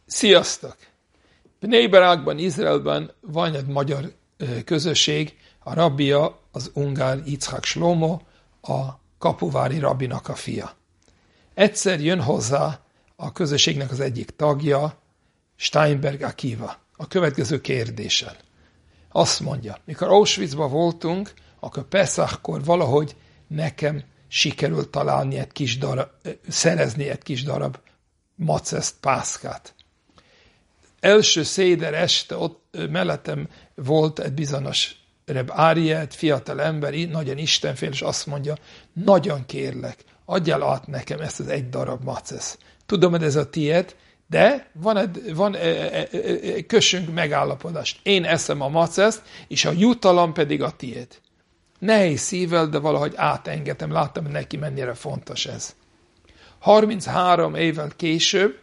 Sziasztok! Bnei Brakban, Izraelben van egy magyar közösség, a rabbia az ungár Yitzhak Shlomo, a kapuvári rabbinak a fia. Egyszer jön hozzá a közösségnek az egyik tagja, Steinberg Akiva, a következő kérdéssel. Azt mondja, mikor Auschwitzban voltunk, akkor Peszachkor valahogy nekem sikerült találni szerezni egy kis darab maceszt, pászkát. Első széder este ott mellettem volt egy bizonyos Reb Árie, egy fiatal ember, nagyon istenfél, és azt mondja, nagyon kérlek, adjál át nekem ezt az egy darab macesz. Tudom, hogy ez a tiéd, de kössünk megállapodást. Én eszem a maceszt, és a jutalom pedig a tiéd. Nehéz szívvel, de valahogy átengedtem, láttam, hogy neki mennyire fontos ez. 33 évvel később,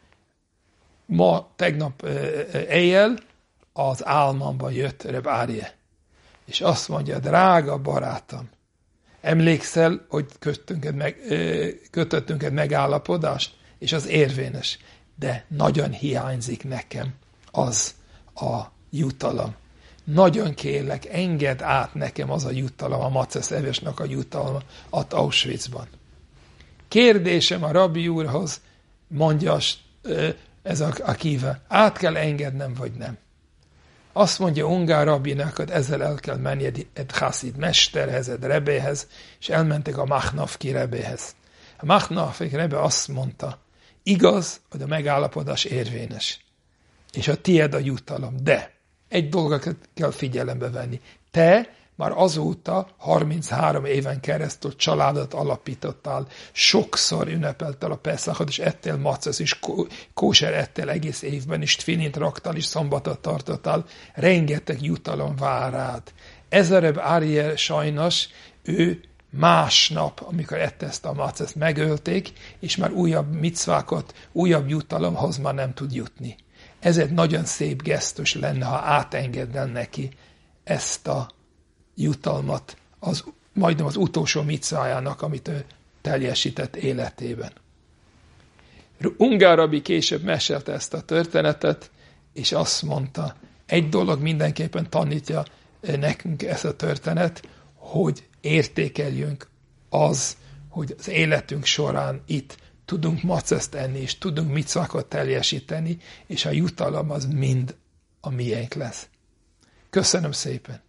tegnap éjjel az álmamba jött Reb Árie, és azt mondja, drága barátom, emlékszel, hogy kötöttünk egy megállapodást, és az érvényes, de nagyon hiányzik nekem az a jutalom. Nagyon kérlek, engedd át nekem az a jutalom, a macesz evesnek a jutalma ott Auschwitzban. Kérdésem a rabbi úrhoz, mondja ez Akiva, át kell engednem, vagy nem? Azt mondja ungár rabbinak, hogy ezzel el kell menni egy chassid mesterhez, egy rebéhez, és elmentek a Machnafki rebéhez. A Machnafki rebbe azt mondta, igaz, hogy a megállapodás érvényes, és a tiéd a jutalom, de egy dolgot kell figyelembe venni. Te már azóta 33 éven keresztül családot alapítottál, sokszor ünnepeltel a Peszachot, és ettél macesz, és kóser ettél egész évben, és tfilint raktál, és szombatot tartottál, rengeteg jutalom vár rád. Ez a Reb Árie sajnos, ő másnap, amikor ette ezt a maceszt, megölték, és már újabb micvákat, újabb jutalomhoz már nem tud jutni. Ez egy nagyon szép gesztus lenne, ha átengednél neki ezt a jutalmat, majdnem az utolsó micvájának, amit ő teljesített életében. Ungár rabbi később mesélte ezt a történetet, és azt mondta, egy dolog mindenképpen tanítja nekünk ezt a történet, hogy értékeljünk hogy az életünk során itt tudunk maceszt enni, és tudunk micvákat teljesíteni, és a jutalom az mind a miénk lesz. Köszönöm szépen!